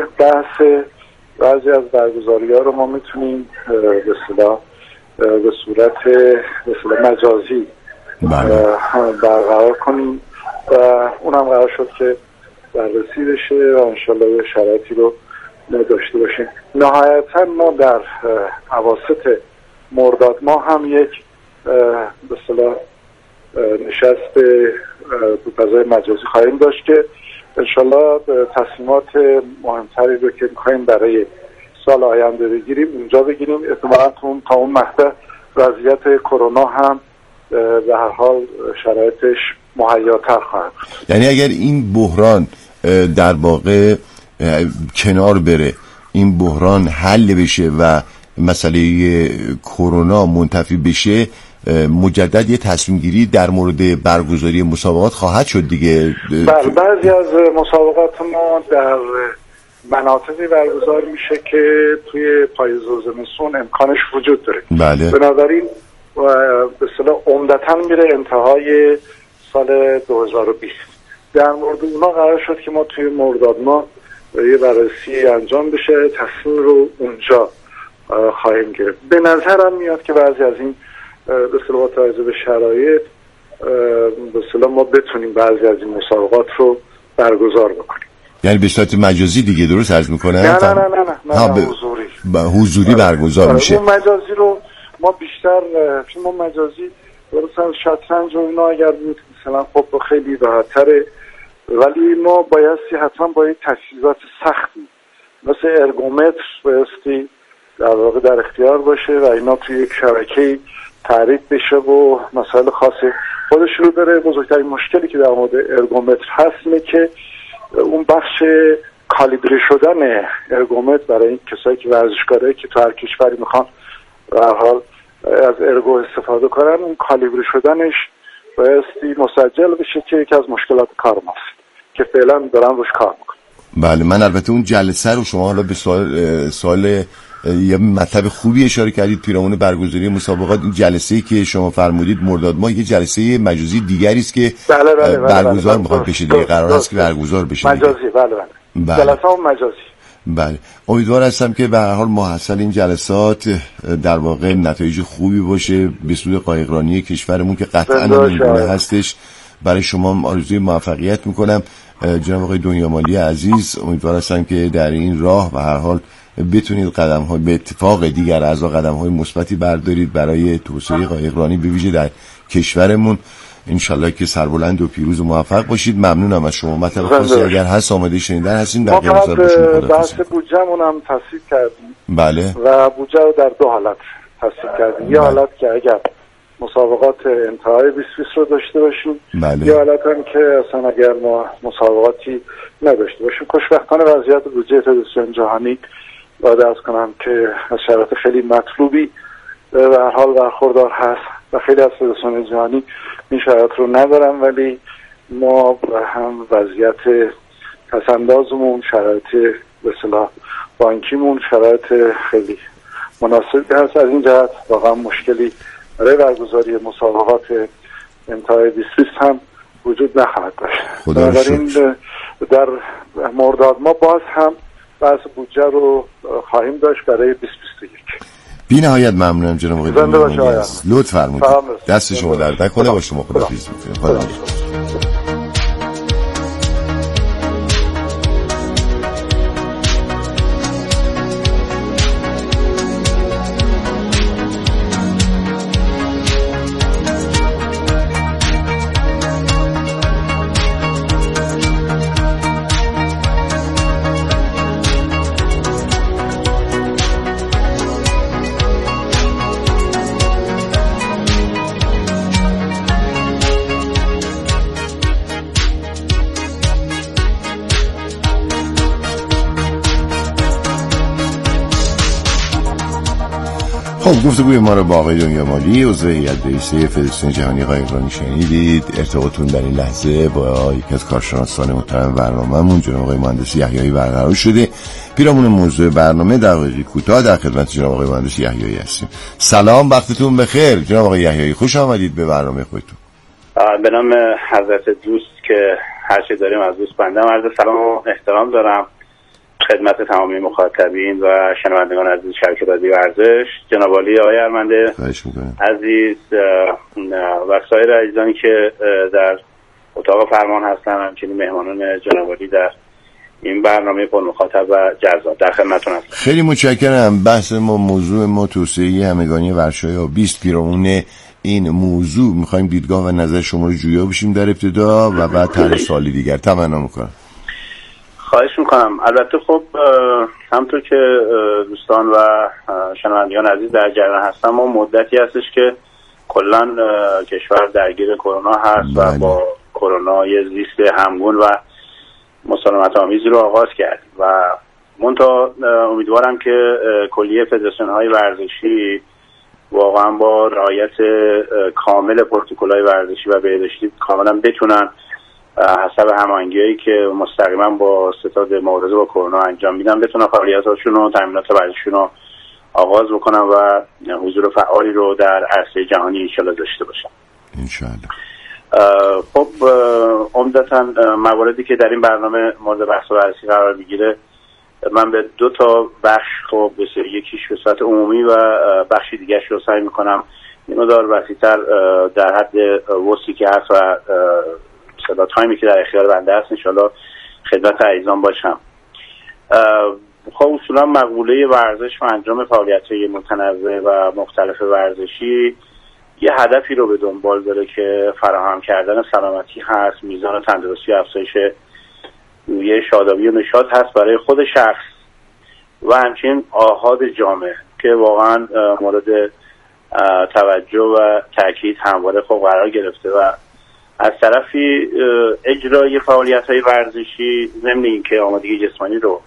بحث بعضی از برگزاری‌ها رو ما میتونیم به اصطلاح به صورت مجازی برقرار کنیم و اونم قرار شد که بررسی بشه و انشالله یه شرایطی رو ما داشته باشیم. نهایتا ما در اواسط مرداد ما هم یک به اصطلاح نشست تو فضای مجازی خواهیم داشت که انشالله تصمیمات مهمتری رو که میخوایم برای سال آینده بگیریم اونجا بگیریم. احتمالاً تا اون مقطع وضعیت کرونا هم به هر حال شرایطش مهیاتر خواهد بود. یعنی اگر این بحران در واقع کنار بره، این بحران حل بشه و مسئله کرونا منتفی بشه، مجدد یه تصمیم گیری در مورد برگزاری مسابقات خواهد شد دیگه. بله، بعضی از مسابقات ما در مناطقی برگزار میشه که توی پاییز و زمستون امکانش وجود داره. بله. بنابراین به اصطلاح عمدتاً میره انتهای سال 2020. در مورد اونا قرار شد که ما توی مرداد ما یه بررسی انجام بشه، تصمیم رو اونجا خواهیم گرفت. به نظرم میاد که بعضی از این به اصطلاح با توجه به شرایط به اصطلاح ما بتونیم بعضی از این مسابقات رو برگزار بکنیم. یعنی به صورت مجازی دیگه، درست عرض میکنه؟ نه حضوری برگزار میشه. اون مجازی رو ما بیشتر فیلم مجازی درست شطرنج و اینا اگر بود مثلا خب خیلی راحت‌تره، ولی ما بایستی حتما با این تجهیزات سختی مثل ارگومتر بایستی در واقع در اختیار باشه و اینا توی یک شبکه تعریف بشه و مسائل خاصی خودش رو داره. بزرگترین مشکلی که در مورد ارگومتر هست اینه که اون بخش کالیبره شدن ارگومتر برای این کسایی که ورزشکاره که تو هر کشوری میخوان به هر حال از ارگو استفاده کنن، اون کالیبره شدنش بایستی مسجل بشه که یکی از مشکلات کار ماست که فعلا دارن روش کار میکنن. بله، من البته اون جلسه رو شما حالا به سوال یه مطلب خوبی اشاره کردید پیرامون برگزاری مسابقات. این جلسه‌ای که شما فرمودید مرداد ما یه جلسه مجازی دیگری است که برگزار میخواد بشه دیگه، قرار است که برگزار بشه مجازی. بله. جلسه هم مجازی. بله، امیدوار هستم که به هر حال محصل این جلسات در واقع نتایج خوبی باشه به سود قایقرانی کشورمون که قطعاً اینگونه هستش. برای شما آرزوی موفقیت میکنم جناب آقای دنیامالی عزیز. امیدوار هستم که در این راه به هر حال بتونید قدم‌های به اتفاق دیگر اعضا قدم‌های مثبتی بردارید برای توسعه قایقرانی به ویژه در کشورمون. انشالله که سربلند و پیروز و موفق باشید. ممنونم از شما. مطلب خاصی اگر هست آماده شنیدن هستین در گفتگو بحث بودجه‌مون هم تصویب کردیم. بله. و بودجه رو در دو حالت تصویب کردیم. یه حالت که اگر مسابقات انتهای 2020 رو داشته باشیم، یه حالت هم که اصلا اگر ما مسابقاتی نداشته باشیم. خوشبختانه وضعیت بودجه فدراسیون جهانی باید از کنم که از شرایط خیلی مطلوبی به هر حال برخوردار هست و خیلی از فدراسیون جهانی این شرایط رو ندارن، ولی ما هم وضعیت پسندازمون، شرایط به اصطلاح بانکیمون شرایط خیلی مناسبی هست. از این جهت واقعا مشکلی برای برگزاری مسابقات انتهای 2020 هم وجود نخواهد داشت. بنابراین در مرداد ما باز هم بحث بودجه رو خواهیم داشت برای 2021. بی نهایت ممنونم جناب آقای دنیامالی. لطف فرمودید. دست شما درد نکنه. خدا با شما خداحافظ می‌کنم. خدا خب گفتگوی ما رو با آقای دنیامالی عضو هیئت رئیسه فدراسیون جهانی قایقرانی شنیدید. ارتباطتون در این لحظه با یکی از کارشناسان محترم برنامه‌مون جناب آقای مهندس یحیایی برقرار شده. پیرامون موضوع برنامه دقایقی کوتاه در خدمت جناب آقای مهندس یحیایی هستیم. سلام، وقتتون بخیر جناب آقای یحیایی، خوش آمدید به برنامه خودتون. به نام حضرت دوست که هر چه داریم از دوست بنده عرض سلام و احترام دارم خدمت تمامی مخاطبین و شنوندگان عزیز شبکه رادیو ورزش، جناب عالی آقای ارمنده عزیز و سایر عزیزانی که در اتاق فرمان هستن، همچنین مهمانان جناب عالی در این برنامه پر مخاطب و جذاب، در خدمتتون هستم. خیلی متشکرم. بحث ما، موضوع ما توسعه همگانی ورزش‌های 20 پیرامون این موضوع می‌خوایم دیدگاه و نظر شما رو جویا بشیم در ابتدا و بعد طرح سوالی دیگر. تمنا می‌کنم. خواهش میکنم. البته خب همونطور که دوستان و شنوندگان عزیز در جریان هستن، ما مدتی هستش که کلا کشور درگیر کرونا هست و با کرونا یه زیست همگون و مسالمت آمیزی رو آغاز کرد و منتها امیدوارم که کلیه فدراسیون های ورزشی واقعا با رعایت کامل پروتکل‌های ورزشی و بهداشتی کاملا بتونن حسب هماهنگی‌هایی که مستقیما با ستاد مبارزه با کرونا انجام میدن بتونن فعالیتاشون و تامینات ورزشیشون رو آغاز بکنن و حضور فعالی رو در عرصه جهانی انشالله داشته باشن انشالله. خب عمدتاً مواردی که در این برنامه مورد بحث و بررسی قرار میگیره، من به 2 تا بخش خب یکیش به صورت عمومی و بخشی دیگه‌اش رو سعی میکنم این مقدار وسیع‌تر در حد وسعی که هست و صدا تایمی که در اختیار بنده هست انشالله خدمت عزیزان باشم. خب اصولا مقوله ورزش و انجام فعالیت‌های متنوع و مختلف ورزشی یه هدفی رو به دنبال داره که فراهم کردن سلامتی هست، میزان تندرستی و افزایش روحیه شادابی و نشاط هست برای خود شخص و همچنین آحاد جامعه که واقعا مورد توجه و تاکید همواره خب قرار گرفته و از طرفی اجرای فعالیت‌های ورزشی ضمن اینکه آمادگی جسمانی رو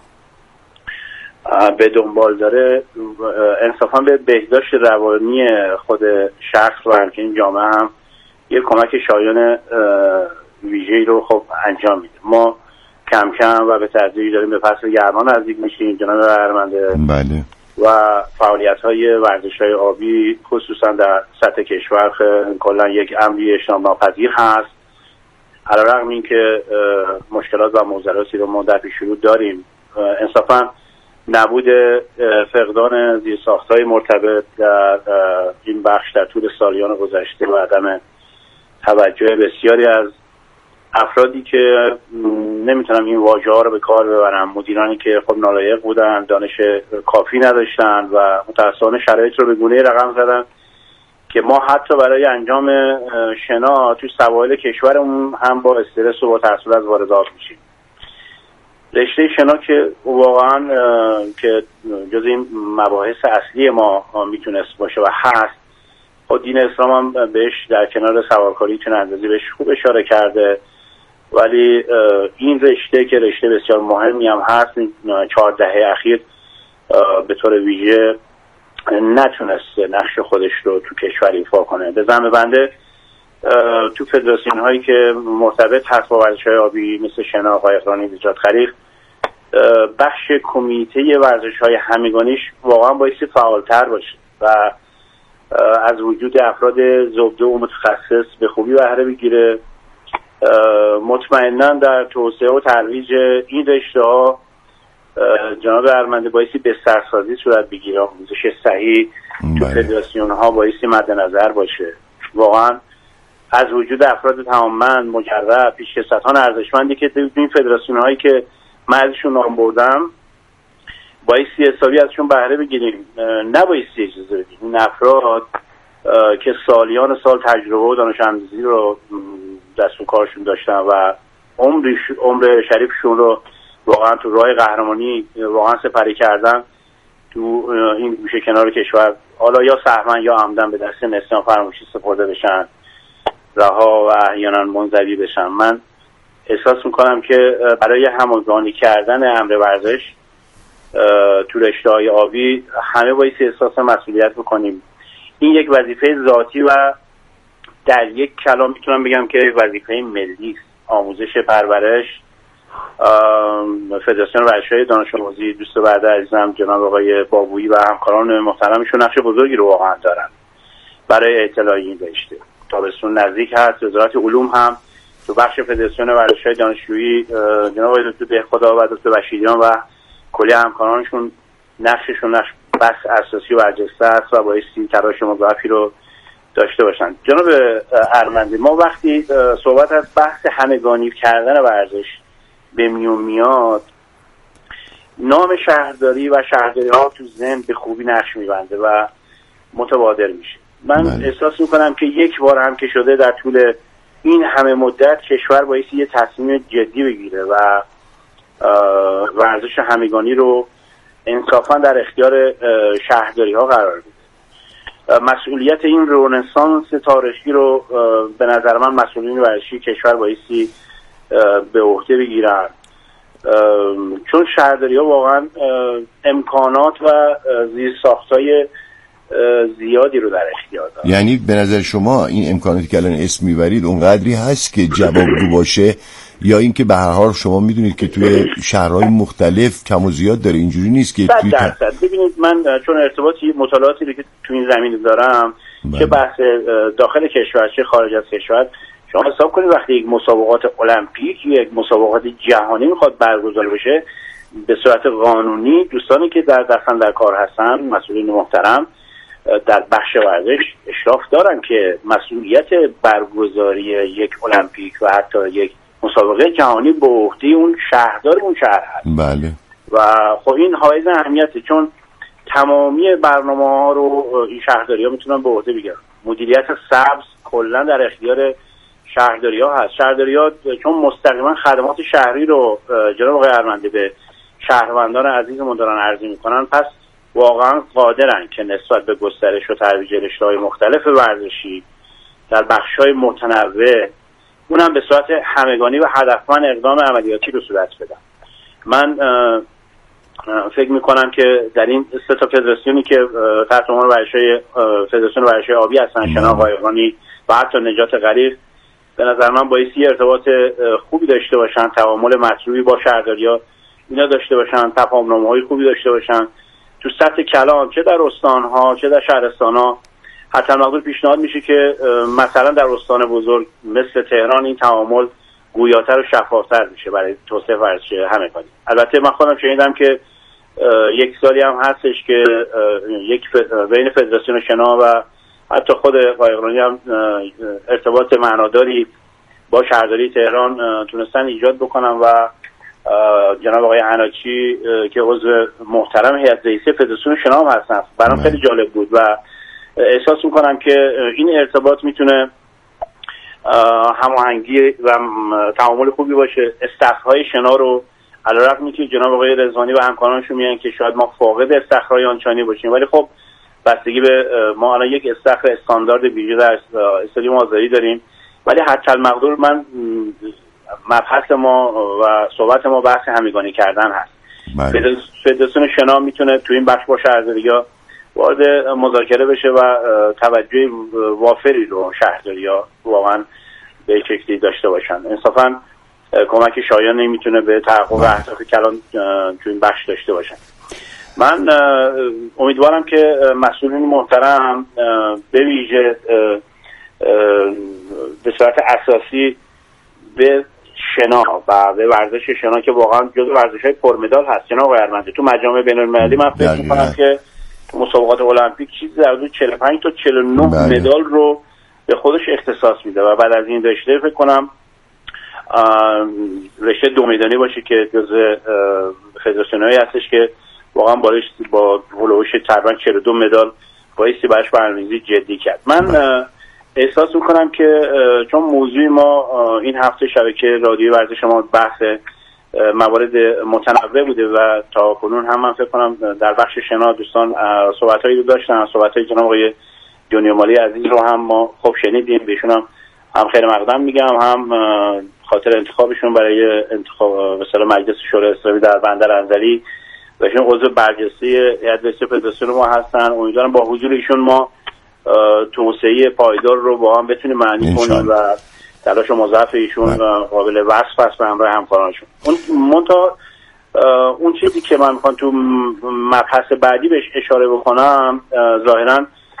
به دنبال داره، انصافا به بهداشت روانی خود شخص و همچنین جامعه هم یه کمک شایان ویژه‌ای رو خب انجام میده. ما کم کم و به تدریج داریم به فصل گرما نزدیک میشیم جناب ارمنده. بله. و فعالیت‌های ورزش‌های آبی خصوصا در سطح کشور کلا یک امری اجتناب ناپذیر هست. علیرغم اینکه مشکلات و معضلاتی رو ما در پیش رو داریم، انصافا نبود فقدان زیرساخت‌های مرتبط در این بخش در طول سالیان گذشته و عدم توجه بسیاری از افرادی که نمیتونم این واژه‌ها رو به کار ببرم، مدیرانی که خب نالایق بودن، دانش کافی نداشتن و متأسفانه شرایط رو به گونه‌ای رقم زدن که ما حتی برای انجام شنا توی سواحل کشورمون هم با استرس و با ترس از واردات میشیم. رشته شنا که واقعا که جز این مباحث اصلی ما میتونست باشه و هست، خود دین اسلام هم بهش در کنار سوارکاری چون اندازی بهش خوب اشاره کرده، ولی این رشته که رشته بسیار مهمی هم هست 4 دهه اخیر به طور ویژه نتونسته نقش خودش رو تو کشور ایفا کنه. به زعم بنده تو فدراسیون هایی که مرتبط هست با ورزش‌های آبی مثل شنا، قایقرانی، نجات خلیق، بخش کمیته ورزش‌های همگانیش واقعا بایستی فعالتر باشه و از وجود افراد زبده و متخصص به خوبی بهره بگیره. مطمئناً در توسعه و ترویج این رشته‌ها جناب ارمنده بایستی بسترسازی صورت بگیره، آموزش صحیح تو فدراسیون ها بایستی مد نظر باشه. واقعا از وجود افراد تماماً مجرد پیشکسوتان ارزشمندی که تو این فدراسیون هایی که من ازشون نام بردم بایستی حسابی ازشون بهره بگیریم، نبایستی اجازه بدیم این افراد که سالیان سال تجربه و دانش آموزی رو دست و کارشون داشتن و عمر شریفشون رو واقعا تو راه قهرمانی واقعا سپری کردن، تو این گوشه کنار کشور حالا یا سهمن یا عمدن به دست نسیان فراموشی سپرده بشن، رها و احیانا منزوی بشن. من احساس میکنم که برای همگانی کردن امر ورزش تو رشته‌های آبی همه بایستی احساس مسئولیت بکنیم. این یک وظیفه ذاتی و در یک کلام میتونم بگم که وظیفه ملی است. آموزش، پرورش، فدراسیون ورزش‌های دانش آموزی دوست برده عزیزم جناب آقای بابویی و همکاران محترمشون نقش بزرگی رو واقعا دارن برای اطلاع این رشته. تابستون نزدیک هست، وزارت علوم هم تو بخش فدراسیون ورزش‌های دانشجویی جناب آقای دکتر بهخدا و دکتر بشیریان و کلی همکارانشون نقششون نقش بس اساسی و برجسته است و بایستی تلاش مضاعفی رو داشته باشن. جناب ارمندی، ما وقتی صحبت از بحث همگانی کردن ورزش به میون میاد، نام شهرداری و شهرداری ها تو ذهن به خوبی نقش میبنده و متبادر میشه. من احساس میکنم که یک بار هم که شده در طول این همه مدت کشور بایستی یه تصمیم جدی بگیره و ورزش همگانی رو انصافا در اختیار شهرداری ها قرار بده. مسئولیت این رنسانس تاریخی رو به نظر من مسئولین ورزشی کشور بایستی به عهده بگیرن، چون شهرداری ها واقعا امکانات و زیرساختای زیادی رو در اختیار دارن. یعنی به نظر شما این امکاناتی که الان اسم میبرید اونقدری هست که جوابگو باشه، یا اینکه به هر حال شما میدونید که توی شهرهای مختلف کم و زیاد داره، اینجوری نیست که توی ببینید من چون ارتباطی مطالعاتی رو که توی این زمین دارم چه بحث داخل کشور چه خارج از کشور، شما حساب کنید وقتی یک مسابقات المپیک یک مسابقات جهانی میخواد برگزار بشه، به صورت قانونی دوستانی که در دستن در کار هستن، مسئولین محترم در بخش ورزش، اشراف دارن که مسئولیت برگزاری یک المپیک و حتی یک مسابقه جهانی به عهده اون شهردار اون شهر هست. بله. و خب این حائز اهمیته، چون تمامی برنامه‌ها رو این شهرداری‌ها میتونن به عهده بگیرن. مدیریت سبز کلا در اختیار شهرداری‌ها هست. شهرداری‌ها چون مستقیما خدمات شهری رو جناب آقای ارمندی به شهروندان عزیزمون دارن عرضه میکنن، پس واقعا قادرن که نسبت به گسترش و ترویج رشته‌های مختلف ورزشی در بخش‌های متنوع اونم به صورت همگانی و هدفمند اقدام عملیاتی رو صورت بدن. من فکر میکنم که در این سه تا فدراسیونی که تحت عنوان ورزش‌های فدراسیون ورزش‌های آبی هستن، شنا، قایقرانی و حتی نجات غریق، به نظر من بایستی ارتباط خوبی داشته باشن، تعامل مطلوبی با شهرداری‌ها اینا داشته باشن، تفاهم‌نامه‌های خوبی داشته باشن تو سطح کلان، چه در استان‌ها چه در شهرستان‌ها. حتی مقدور پیشنهاد میشه که مثلا در استان بزرگ مثل تهران این تعامل گویاتر و شفافتر میشه برای توسعه ورزش همگانی. البته من خودم شنیدم که یک سالی هم هستش که بین فدراسیون شنا و حتی خود قایقرانی هم ارتباط معناداری با شهرداری تهران تونستن ایجاد بکنن و جناب آقای عناچی که عضو محترم هیئت رئیسه فدراسیون شنا هم هستن، برام خیلی جالب بود و احساس میکنم که این ارتباط میتونه هماهنگی و تعامل خوبی باشه. استخرهای شنا رو علیرغم که جناب آقای رضوانی و همکارانشون میگن که شاید ما فاقد استخرهای آنچانی باشیم، ولی خب بستگی به ما الان یک استخر استاندارد ویژه در استادیوم آزادی داریم، ولی حتی المقدور من مبحث ما و صحبت ما بحث همگانی کردن هست. فدراسیون شنا میتونه تو این بخش با شهرداری‌ها وارد مذاکره بشه و توجه وافری رو شهرداری‌ها واقعا به شکلی داشته باشن. انصافا کمک شایان نمیتونه به تحقق اهداف کلان تو این بخش داشته باشن. من امیدوارم که مسئولین محترم به ویژه به صورت اساسی به شنا و به ورزش شنا که واقعا جزو ورزش‌های پرمدال هست، جناب آقای ارمندی، تو مجامع بین‌المللی من فکر می‌کنم که مسابقات المپیک چیزی در حدود 45 تا 49 مدال رو به خودش اختصاص میده و بعد از این رشته فکر کنم رشته دو میدانی باشه که جزو فدراسیون‌هایی هستش که واقعا با هولوش تقریبا 42 مدال بایستی براش برنامه‌ریزی جدی کرد. من احساس میکنم که چون موضوع ما این هفته شبکه رادیویی ورزش ما بحث موارد متنوع بوده و تا کنون هم من فکر کنم در بخش شنا دوستان صحبتایی رو داشتن، صحبتای جناب آقای دنیامالی عزیز رو هم ما خوب شنیدیم، بهشون هم خیر مقدم میگم، هم خاطر انتخابشون برای انتخاب مثلا مجلس شورای اسلامی در بندر انزلی و ایشون عضو برجسته هیئت رئیسه فدراسیون ما هستن. امیدوارم با حضور ایشون ما توسعه پایدار رو با هم بتونیم معنی کنیم و تلاش مضاعف ایشون قابل وصف است به همراه همکارانشون. اون چیزی که من میخوام تو مبحث بعدی بهش اشاره بکنم ظاهراً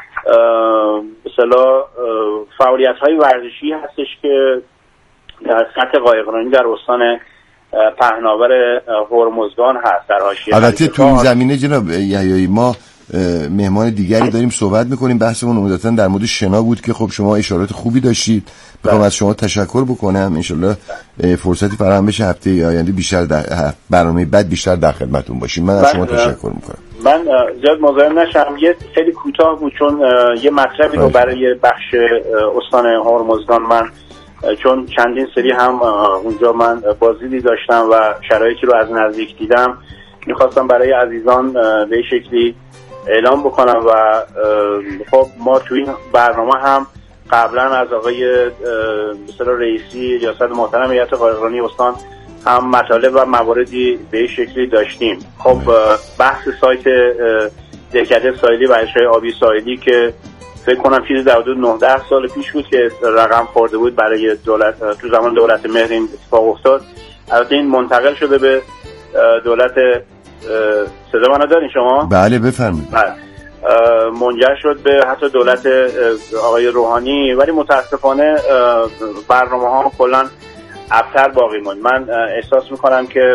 مثلا فعالیت‌های ورزشی هستش که در سطح قایقرانی در استان پهناور هرمزگان هست در حاشیه. البته تو این زمینه جناب یحیایی ما مهمان دیگری داریم صحبت میکنیم. بحثمون عمدتاً در مورد شنا بود که خب شما اشارات خوبی داشتید. بخوام از شما تشکر بکنم. انشالله فرصتی فراهم بشه هفته آینده بیشتر برنامه بعد بیشتر در خدمتتون باشیم. من از شما تشکر میکنم. من زیاد مزاحم نشم، یه خیلی کوتاه بود چون یه مطلبی رو برای بخش استان هرمزگان من چون چندین سری هم اونجا من بازدیدی داشتم و شرایطی رو از نزدیک دیدم، میخواستم برای عزیزان به شکلی اعلام بکنم و خب ما تو این برنامه هم قبلا از آقای مثلا رئیسی ریاست محترم هیئت قایقرانی استان هم مطالب و مواردی به شکلی داشتیم. خب بحث سایت دهکده ساحلی و ارشای آبی ساحلی که فکر کنم چیزی در حدود 9-10 سال پیش بود که رقم خورده بود برای دولت، تو زمان دولت مهر این اتفاق افتاد. البته این منتقل شده به دولت. صدا منو دارین شما؟ بله بفرمایید. منجر شد به حتی دولت آقای روحانی، ولی متاسفانه برنامه ها کلا ابتر باقی موند. من احساس میکنم که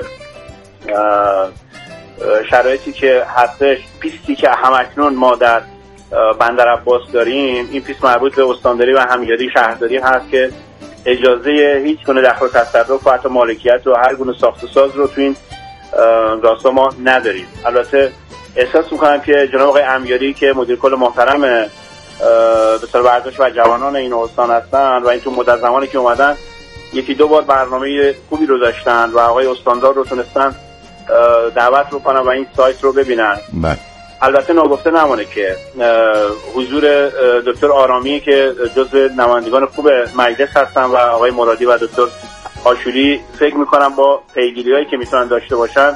شرایطی که هستش، پیستی که همکنون ما در بندر عباس داریم، این پیست مربوط به استانداری و همیاری شهرداری هست که اجازه هیچ گونه دخل و تصرف و حتی مالکیت و هر گونه ساخت و ساز رو تو این راستا ما نداریم. البته احساس میکنم که جناب آقای امیاری که مدیر کل محترم به سر ورزش و جوانان این استان هستن و این تو مدت زمانی که اومدن 1-2 بار برنامه خوبی رو داشتن و آقای استاندار رو تونستن دعوت رو کنن و این سایت رو ببینن. البته ناگفته نمونه که حضور دکتر آرامی که جزو نمایندگان خوب مجلس هستن و آقای مرادی و دکتر آشوری فکر میکنم با پیگیری‌هایی که میتونن داشته باشن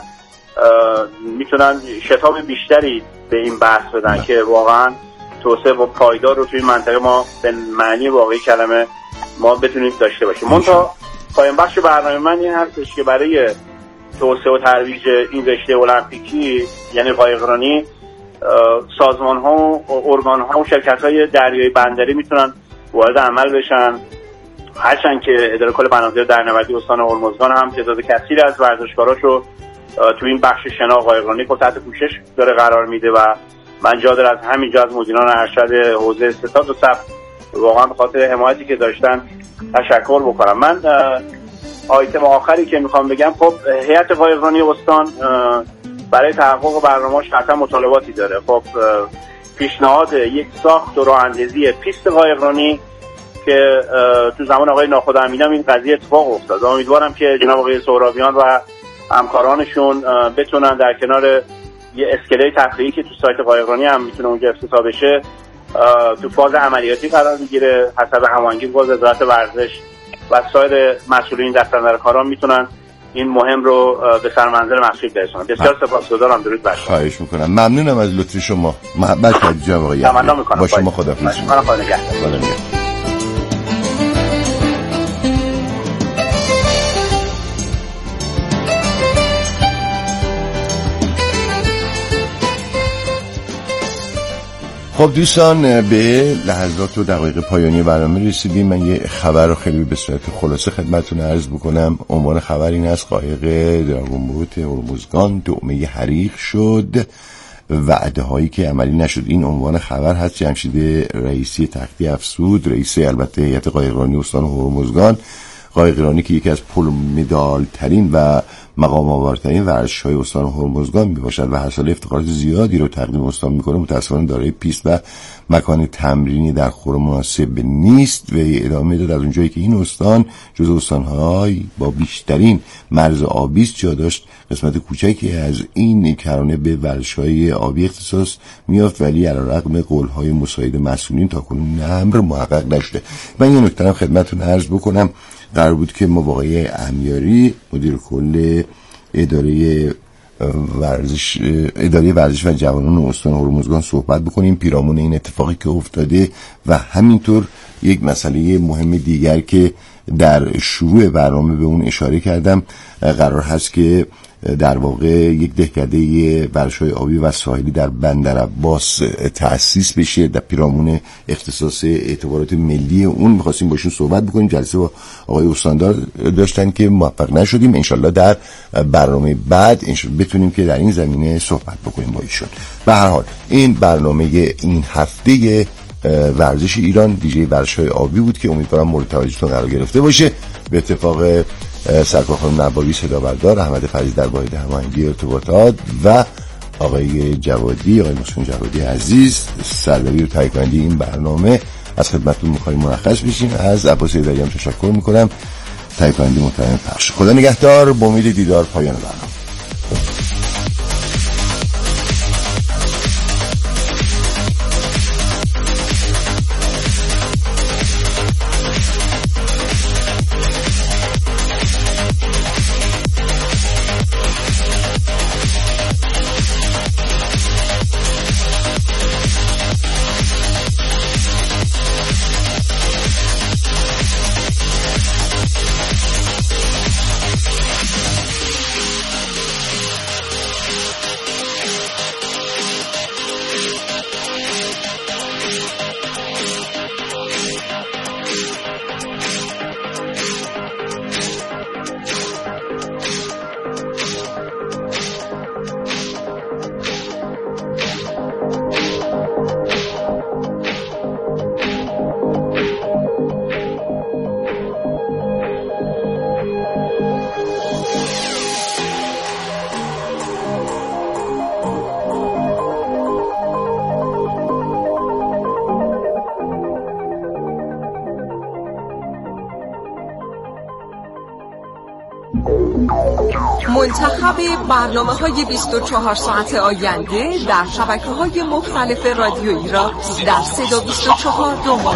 میتونن شتاب بیشتری به این بحث بدن که واقعا توسعه و پایدار رو توی منطقه ما به معنی واقعی کلمه ما بتونیم داشته باشیم. منتها پایان بخش برنامه من این هستش که برای توسعه و ترویج این رشته المپیکی یعنی قایقرانی سازمان ها و ارگان ها و شرکت های دریایی بندری میتونن وارد عمل بشن، هرچند که اداره کل بنادر دریانوردی استان هرمزگان هم تعداد کثیری از ورزشکاراشو تو این بخش شنا قایقرانی کو تحت پوشش داره قرار میده و من جا داره از همینجا از مدیران ارشد حوزه استاد و ثبت واقعا به خاطر حمایتی که داشتن تشکر بکنم. من آیتم آخری که میخوام بگم، خب هیئت قایقرانی استان برای تحقق برنامه‌اش قطعا مطالباتی داره. خب پیشنهاد یک ساخت و راه‌اندازی پیست قایقرانی که تو زمان آقای ناخود امینم این قضیه اتفاق افتاد. امیدوارم که جناب آقای سهرابیان و همکارانشون بتونن در کنار یه اسکله تفریحی که تو سایت قایقرانی هم میتونه اونجا افتتاح بشه تو فاز عملیاتی قرار بگیره، حسب هماهنگی با وزارت ورزش و سایر مسئولین دستاندرکاران میتونن این مهم رو به سرمنزل محصول برسونن. بسیار سپاسگزارم. درود بر شما. خواهش میکنم. ممنونم از لطف شما. محبت کردید جناب آقای. با شما خداحافظی. خب دوستان، به لحظات و دقایق پایانی برنامه رسیدیم. من یه خبر رو خیلی به صورت خلاصه خدمتتون عرض بکنم. عنوان خبر این است: قایق دراگون بوت هرمزگان دعمه حریق شد، وعده هایی که عملی نشد. این عنوان خبر هست. جمشید رئیسی تختی افسود، رئیس البته هیئت قایقرانی استان هرمزگان، قایقرانی که یکی از پرمدال ترین و مقام آورترین ورزش‌های استان هرمزگان میباشد و هر سال افتخارات زیادی رو تقدیم استان میکنه، متأسفانه دارای پیست و مکان تمرینی در خور مناسب نیست و ادامه داد از اونجایی که این استان جزو استان‌های با بیشترین مرز آبی است جا داشت قسمت کوچکی از این کرانه به ورزش‌های آبی اختصاص میافت، ولی علیرغم قول‌های مساعد مسئولین تاکنون امر محقق نشده. من یه نکته خدمتتون عرض بکنم. قرار بود که ما با آقای امیاری مدیر کل اداره ورزش و جوانان استان هرمزگان صحبت بکنیم پیرامون این اتفاقی که افتاده و همینطور یک مسئله مهم دیگر که در شروع برنامه به اون اشاره کردم، قرار هست که در واقع یک دهکده ورزش‌های آبی و ساحلی در بندرعباس تأسیس بشه در پیرامون اختصاص اعتبارات ملی اون. می‌خواستیم باشون صحبت بکنیم، جلسه با آقای استاندار داشتن که موفق نشدیم. انشالله در برنامه بعد بتونیم که در این زمینه صحبت بکنیم با ایشون. به هر حال این برنامه این هفته ورزش ایران ویژه ورزش‌های آبی بود که امیدوارم مورد توجهتون قرار گرفته باشه. به اتفاق سرکار خانم نوابی صدابردار، احمد فریض در واحد هماهنگی ارتباطات و آقای جوادی، آقای مسعود جوادی عزیز سردبیر و تهیه کننده این برنامه، از خدمتتون می‌خوایم مرخص بشیم. از عباس ایدری هم تشکر می‌کنم، تهیه کننده محترم پخش. خدا نگهدار، با امید دیدار پایان برنامه. منتخب برنامه‌های 24 ساعت آینده در شبکه‌های مختلف رادیویی را در صدا 24 دنبال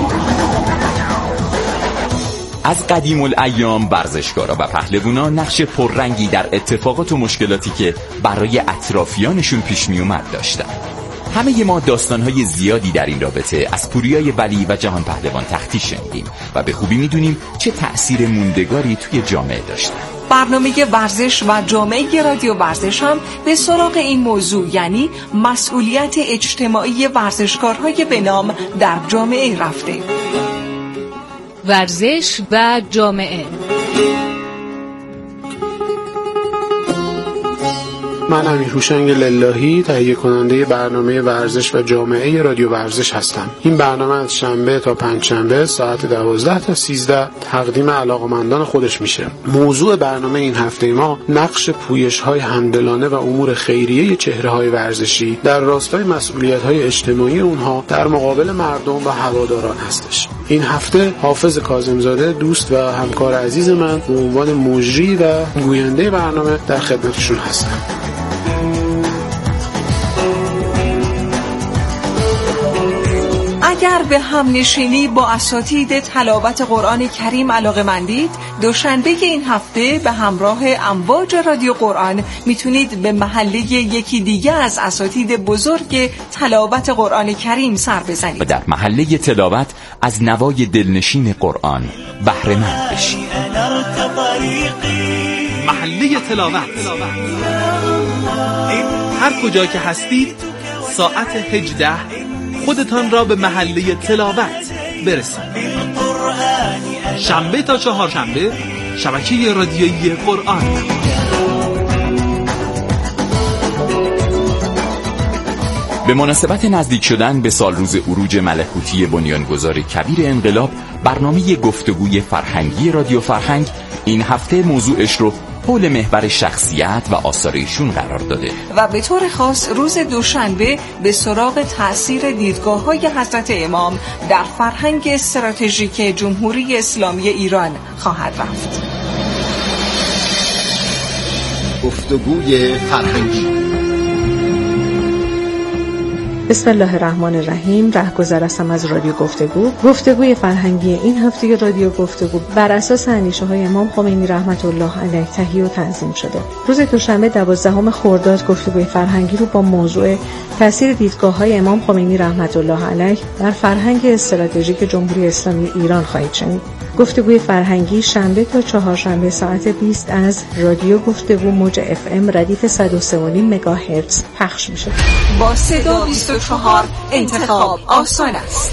از قدیم الایام ورزشکارا و پهلوانا نقش پررنگی در اتفاقات و مشکلاتی که برای اطرافیانشون پیش می اومد داشتن. همه ما داستان‌های زیادی در این رابطه از پوریای ولی و جهان پهلوان تختی شنیدیم و به خوبی می‌دونیم چه تأثیر موندگاری توی جامعه داشتن. برنامه ورزش و جامعه رادیو ورزش هم به سراغ این موضوع، یعنی مسئولیت اجتماعی ورزشکارهای به نام در جامعه رفته. ورزش و جامعه. من امیرهوشنگ للهی، تهیه کننده برنامه ورزش و جامعه رادیو ورزش هستم. این برنامه از شنبه تا پنجشنبه ساعت 12 تا 13 تقدیم علاقمندان خودش میشه. موضوع برنامه این هفته ما نقش پویش‌های همدلانه و امور خیریه چهره‌های ورزشی در راستای مسئولیت‌های اجتماعی اونها در مقابل مردم و هواداران هستش. این هفته حافظ کاظمزاده، دوست و همکار عزیز من، به عنوان مجری و گوینده برنامه در خدمتشون هستم. اگر به همنشینی با اساتید تلاوت قرآن کریم علاقه‌مندید، دوشنبه این هفته به همراه امواج رادیو قرآن میتونید به محله یکی دیگه از اساتید بزرگ تلاوت قرآن کریم سر بزنید و در محله تلاوت از نوای دلنشین قرآن بهره مند بشید. محله تلاوت، هر کجا که هستید ساعت 18 خودتان را به محله تلاوت برسانید. شنبه تا چهارشنبه شبکه رادیویی قرآن. به مناسبت نزدیک شدن به سالروز عروج ملکوتی بنیانگذار کبیر انقلاب، برنامه گفتگوی فرهنگی رادیو فرهنگ این هفته موضوعش رو حول محور شخصیت و آثار ایشون قرار داده و به طور خاص روز دوشنبه به سراغ تأثیر دیدگاه‌های حضرت امام در فرهنگ استراتژیک جمهوری اسلامی ایران خواهد رفت. گفتگوی فرهنگی. بسم الله الرحمن الرحیم. رهگذر هستم از رادیو گفتگوی فرهنگی این هفته رادیو گفتگو بر اساس اندیشه‌های امام خمینی رحمت الله علیه تهیه و تنظیم شده. روز دوشنبه 12 خرداد گفتگوی فرهنگی رو با موضوع تاثیر دیدگاه‌های امام خمینی رحمت الله علیه بر فرهنگ استراتژیک جمهوری اسلامی ایران خواهید شنید. گفتگوی فرهنگی شنبه تا چهارشنبه ساعت 20 از رادیو گفتگو موج FM ردیف 103.5 مگاهرتز پخش میشه. با صدا 24 انتخاب آسان است.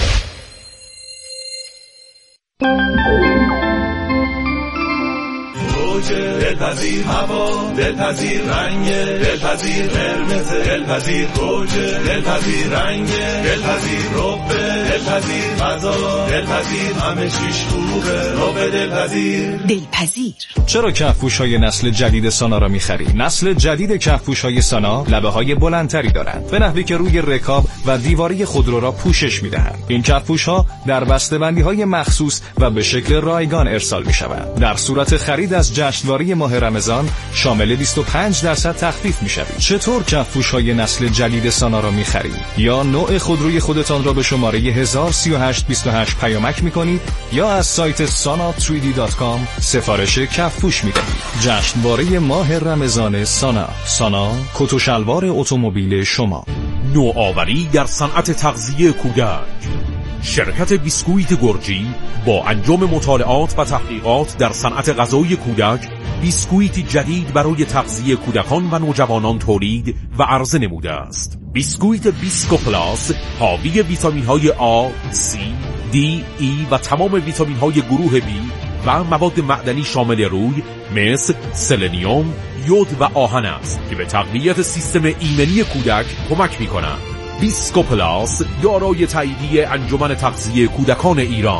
دلپذیر هوا، دلپذیر رنگ، دلپذیر قرمز، دلپذیر گوجه، دلپذیر رنگ، دلپذیر ربه، دلپذیر غذا، دلپذیر همه چیش خوبه، ربه دلپذیر. چرا کفپوش‌های نسل جدید سانا را می‌خری؟ نسل جدید کفپوش‌های سانا لبه‌های بلندتری دارند، به نحوی که روی رکاب و دیواری خودرو را پوشش می‌دهند. این کفپوش‌ها در بسته‌بندی‌های مخصوص و به شکل رایگان ارسال می‌شوند. در صورت خرید از جشنواره ماه رمضان شامل 25% تخفیف می‌شوید. چطور کفپوش‌های نسل جدید سانا را می‌خرید؟ یا نوع خودروی خودتان را به شماره 103828 پیامک می‌کنید یا از سایت sana3d.com سفارش کفپوش می‌دهید. جشنواره ماه رمضان سانا کت و شلوار اتومبیل شما. نوآوری در صنعت تغذیه کودک. شرکت بیسکویت گرجی با انجام مطالعات و تحقیقات در صنعت غذای کودک بیسکویت جدید برای تغذیه کودکان و نوجوانان تولید و عرضه نموده است. بیسکویت بیسکو پلاس حاوی ویتامین‌های A, C, D, E و تمام ویتامین‌های گروه B و مواد معدنی شامل روی مثل سلنیوم، یود و آهن است که به تقویت سیستم ایمنی کودک کمک می‌کند. بیسکو پلاس دارای تاییدیه انجمن تغذیه کودکان ایران.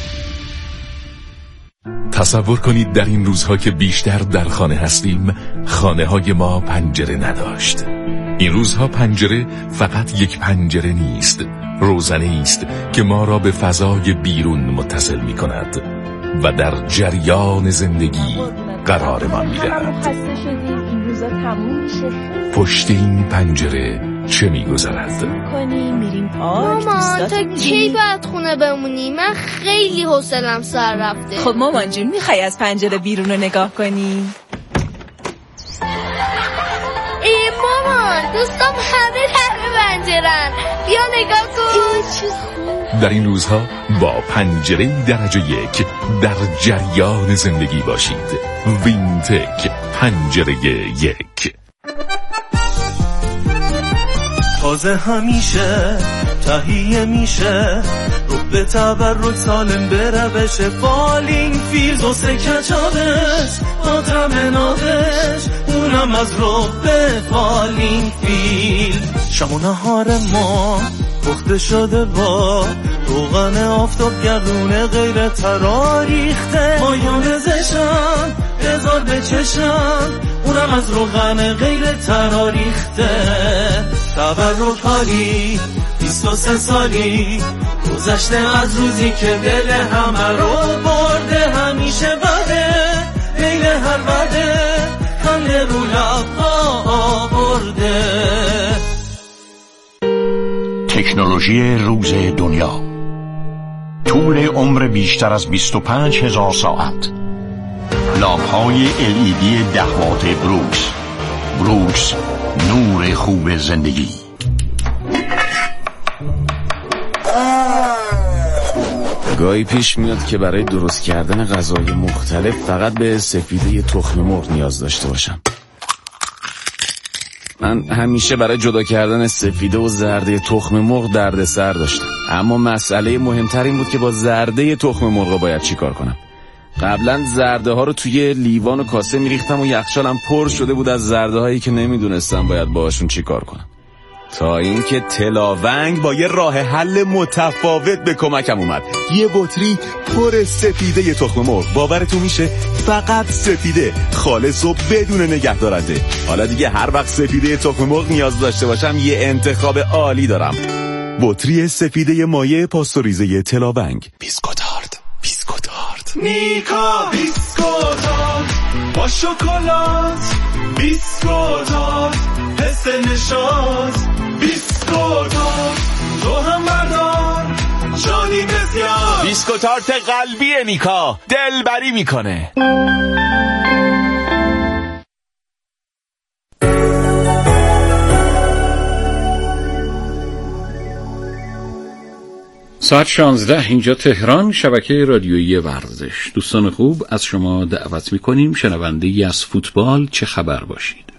تصور کنید در این روزها که بیشتر در خانه هستیم، خانه های ما پنجره نداشت. این روزها پنجره فقط یک پنجره نیست، روزنه است که ما را به فضای بیرون متصل می کند و در جریان زندگی قرارمان می دهد. پشت این پنجره چه می گذرد؟ مامان تا کی باید خونه بمونی؟ من خیلی حوصله‌ام سر رفته. خب مامان جون میخوای از پنجره بیرون رو نگاه کنی؟ ای مامان دوستام همه طرف پنجره‌ن، بیا نگاه کن. در این روزها با پنجره درجه 1 در جریان زندگی باشید. وینتک پنجره 1. تازه همیشه تهیه میشه رو به تبرک سالم به روش فالینگ فیلز و سکچابش با طعم نابش اونم از رو به فالینگ فیلز. شب و نهار ما پخته شده با روغن آفتابگردون غیر تراریخته، مایونزشم بذار بچشم اونم از روغن غیر تراریخته. تبرک حالی 23 سالی گذشته از روزی که دل همه رو برده، همیشه بده میل هر بده خنده رو لب آورده. تکنولوژی روز دنیا، طول عمر بیشتر از 25,000 ساعت، لامپ‌های LED 10 وات بروکس نور خوب زندگی. گاهی پیش میاد که برای درست کردن غذای مختلف فقط به سفیده تخم مرغ نیاز داشته باشم. من همیشه برای جدا کردن سفیده و زرده تخم مرغ دردسر داشتم، اما مسئله مهمتر این بود که با زرده تخم مرغ باید چی کار کنم. قبلا زرده ها رو توی لیوان و کاسه میریختم و یخچالم پر شده بود از زرده هایی که نمیدونستم باید باهاشون چی کار کنم، تا اینکه تلاونگ با یه راه حل متفاوت به کمکم اومد. یه بطری پر سفیده تخم مرغ، باورتون میشه فقط سفیده، خالص و بدون نگهدارنده. حالا دیگه هر وقت سفیده تخم مرغ نیاز داشته باشم یه انتخاب عالی دارم. بطری سفیده مایع پاستوریزه تلاونگ. بیسکوتارد میکا بیسکوتارد با شکلات، بیسکوتارد حس نشاط، بیسکوتارد اسکوتارت قلبی نیکا دلبری میکنه. ساعت 16 اینجا تهران، شبکه رادیویی ورزش. دوستان خوب، از شما دعوت میکنیم شنونده ای از فوتبال چه خبر باشید.